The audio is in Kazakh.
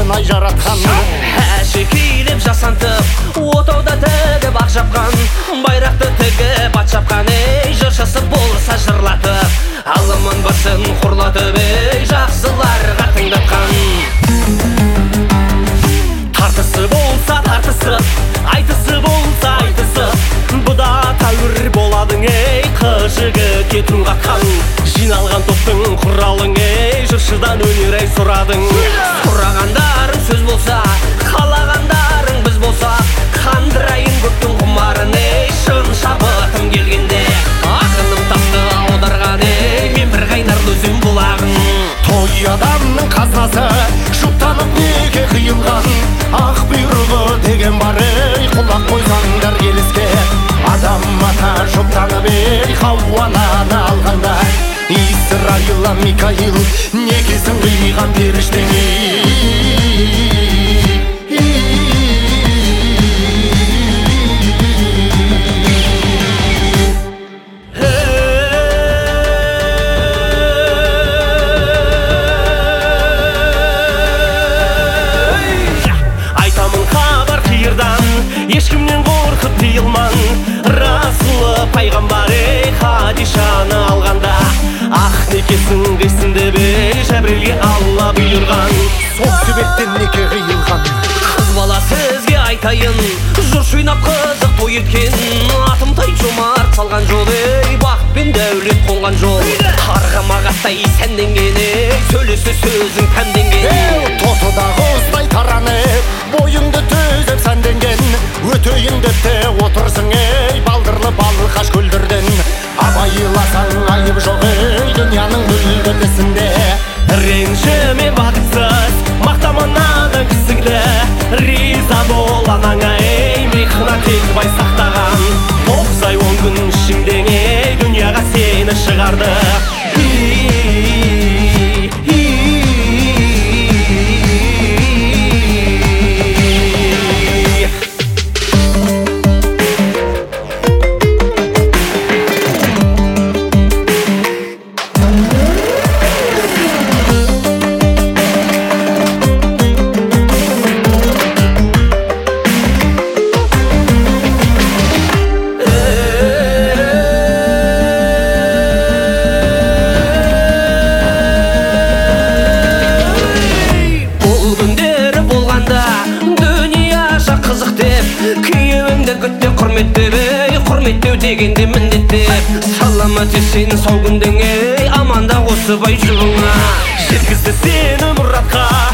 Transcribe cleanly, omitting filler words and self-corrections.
ай жаратқан. Әшекейлеп жасантып отауда тігіп ақ жапқан, байрақты тігіп ат жапқан. Ей жыршысы болса жырлатып, алымын басын құрлатып, ей жақсыларға тыңдатқан. Тартысы болса тартысып, айтысы болса айтысып, бұда тәуір боладың. Ей қыжығы тұн қатқан, жиналған топтың құралың. Ей жыршыдан өнер ай сұрадың. Сұрағандарың сөз болса, қалағандарың біз болса, қандырайын көптің құмарын. Ей шын шабытым келгенде, ақыным тасты аударған. Ей мен бір қайнар өзім бұлағың. Той адамның қазасы, жұптанып неге қиылған, ақ бұйрығы деген бар. Ей құлақ қойсаңдар келіске, адам ата жұптанып, ей Хауананы алғанда. Исраила Микаил некесін қиған періштең. Айтамын хабар қиырдан, ешкімнен қорқып тыйылман. Расулы пайғамбар ей Хадишаны алғанда, ақ некесін қисын деп ей Жәбірелге Алла бұйырған. Сол себептен неке қиылған. Қыз бала сізге айтайын, жұрт жинап қызық той еткен. Атымтай жомарт салған жол, ей бақыт пен дәулет қонған жол. Қарғамағаттай сәнденген, ей сөйлесі сөзің тәмденген. Тотыда құздай таранып, бойыңды төзіп сәнденген, өтейіңді те отырсың. Ей балдырлы балқаш көлдірден, абайласаң айып жоқ. Ей дүнияның бүлгіл ісінде, ренжіме бақытсыз, мақтаманады кісіңді. Риза бол анаңа, ей мейхна тек бай сақтаған. 9 ай 10 күн ішіңде, ей дүнияға сені шығарды. Құрметтеу дегенде міндеттеп, саламат есен сау күндің. Ей аманда қосып ай жұлыңа, жеткізді сені мұратқа.